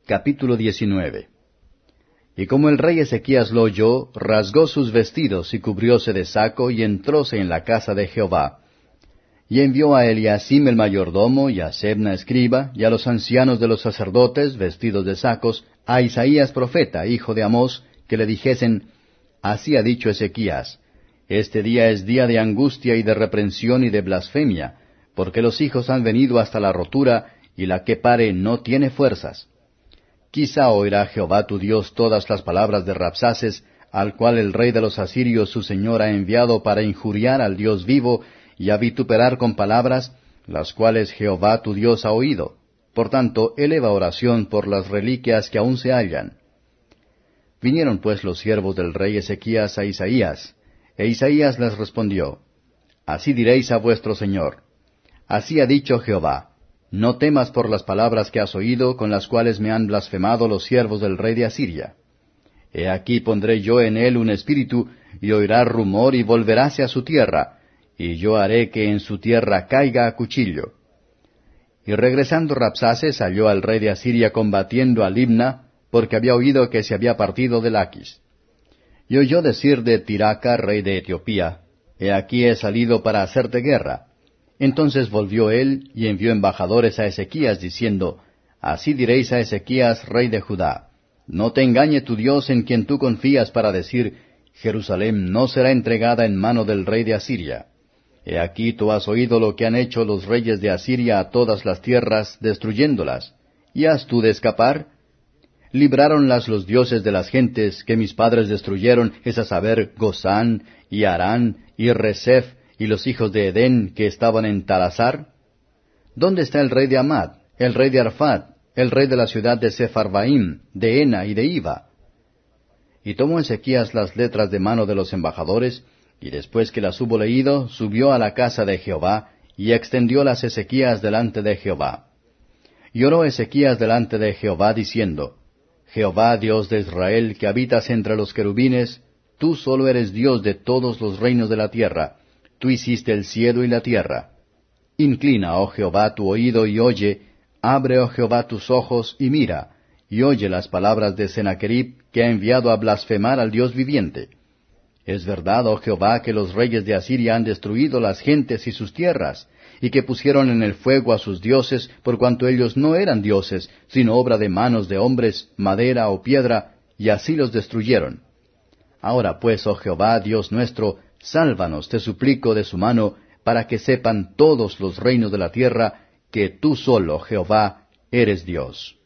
Capítulo 19. Y como el rey Ezequías lo oyó, rasgó sus vestidos y cubrióse de saco, y entróse en la casa de Jehová. Y envió a Eliasim el mayordomo, y a Sebna escriba, y a los ancianos de los sacerdotes, vestidos de sacos, a Isaías profeta, hijo de Amós, que le dijesen, Así ha dicho Ezequías, este día es día de angustia y de reprensión y de blasfemia, porque los hijos han venido hasta la rotura, y la que pare no tiene fuerzas. Quizá oirá Jehová tu Dios todas las palabras de Rabsaces, al cual el rey de los asirios su señor ha enviado para injuriar al Dios vivo y a vituperar con palabras, las cuales Jehová tu Dios ha oído. Por tanto, eleva oración por las reliquias que aún se hallan. Vinieron pues los siervos del rey Ezequías a Isaías, e Isaías les respondió, Así diréis a vuestro señor, así ha dicho Jehová, no temas por las palabras que has oído, con las cuales me han blasfemado los siervos del rey de Asiria. He aquí pondré yo en él un espíritu, y oirá rumor y volveráse a su tierra, y yo haré que en su tierra caiga a cuchillo. Y regresando Rabsaces halló al rey de Asiria combatiendo a Libna, porque había oído que se había partido de Laquis. Y oyó decir de Tiraca, rey de Etiopía, He aquí he salido para hacerte guerra. Entonces volvió él y envió embajadores a Ezequías, diciendo, Así diréis a Ezequías, rey de Judá, no te engañe tu Dios en quien tú confías para decir, Jerusalén no será entregada en mano del rey de Asiria. He aquí tú has oído lo que han hecho los reyes de Asiria a todas las tierras, destruyéndolas. ¿Y has tú de escapar? Libráronlas los dioses de las gentes que mis padres destruyeron, es a saber, Gozán, y Harán, y Resef, y los hijos de Edén que estaban en Talasar. ¿Dónde está el rey de Amad, el rey de Arfad, el rey de la ciudad de Sepharvaim, de Ena y de Iva? Y tomó Ezequías las letras de mano de los embajadores, y después que las hubo leído, subió a la casa de Jehová, y extendiólas Ezequías delante de Jehová. Y oró Ezequías delante de Jehová, diciendo, Jehová, Dios de Israel, que habitas entre los querubines, tú solo eres Dios de todos los reinos de la tierra, tú hiciste el cielo y la tierra. Inclina, oh Jehová, tu oído y oye, abre, oh Jehová, tus ojos y mira, y oye las palabras de Sennacherib, que ha enviado a blasfemar al Dios viviente. Es verdad, oh Jehová, que los reyes de Asiria han destruido las gentes y sus tierras, y que pusieron en el fuego a sus dioses, por cuanto ellos no eran dioses, sino obra de manos de hombres, madera o piedra, y así los destruyeron. Ahora pues, oh Jehová, Dios nuestro, sálvanos, te suplico, de su mano, para que sepan todos los reinos de la tierra, que tú solo, Jehová, eres Dios.